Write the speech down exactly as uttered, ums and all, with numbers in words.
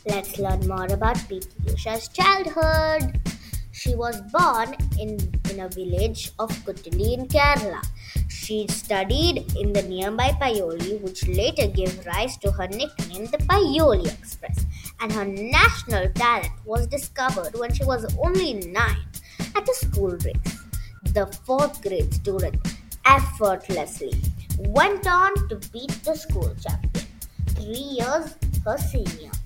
Let's learn more about P T Usha's childhood. She was born in, in a village of Kutali in Kerala. She studied in the nearby Payoli, which later gave rise to her nickname, the Payoli Express. And her national talent was discovered when she was only nine at a school race. The fourth grade student effortlessly went on to beat the school champion, three years her senior.